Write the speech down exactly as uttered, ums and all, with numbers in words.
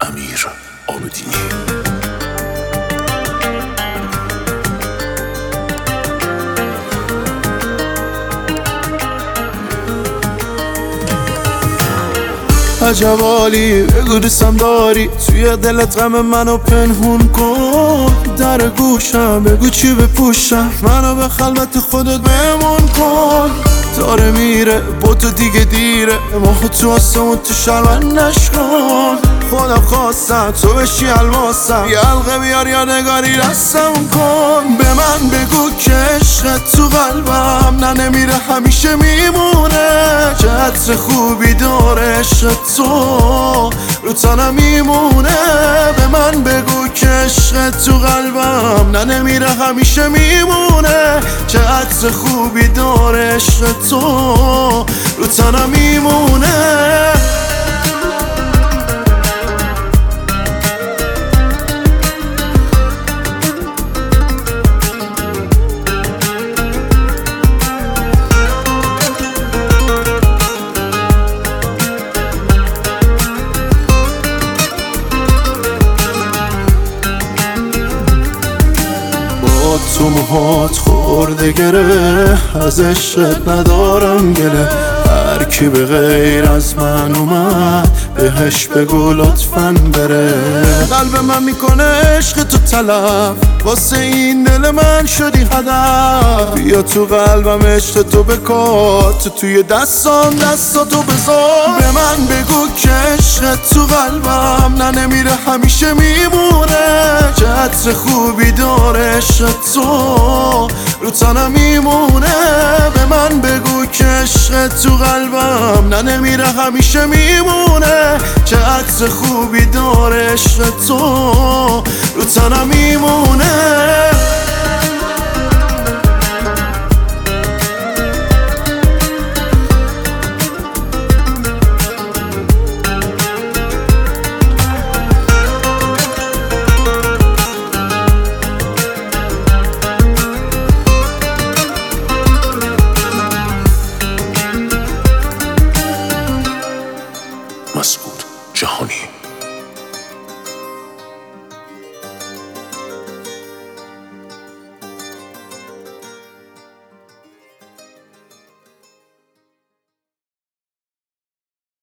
امیر عابدی. عجب حالی بگو دوستم داری، توی دلت غم منو پنهون کن. در گوشم بگو چی بپوشم، منو به خلوت خودت بمون کن. داره میره با تو دیگه دیره، ماه تو آسمون تو شلون نشکن. خدا خواستم تو بشی الماسم، یه حلقه بیار یادگاری دستم کن. به من بگو که عشقت تو قلبم نه نمیره همیشه میمونه، که عطر خوبی داره عشق تو رو تنم میمونه. به من بگو که عشقت تو قلبم نه نمیره همیشه میمونه، که عطر خوبی داره عشق تو رو تنم میمونه. تو موهات خورده گره، از عشقت ندارم گله. هر کی به غیر از من اومد بهش بگو لطفاً بره. قلب من میکنه عشق تو طلب، واسه این دل من شدی هدف. بیا تو قلبم عشق تو بکار، تو توی دستان دستاتو بذار. به من بگو که عشق تو قلبم نه نمیره همیشه میمونه، که عطر خوبی داره عشق تو رو تنم میمونه. به من بگو که عشق تو قلبم نه نمیره همیشه میمونه، که عطر خوبی داره عشق تو رو تنم میمونه.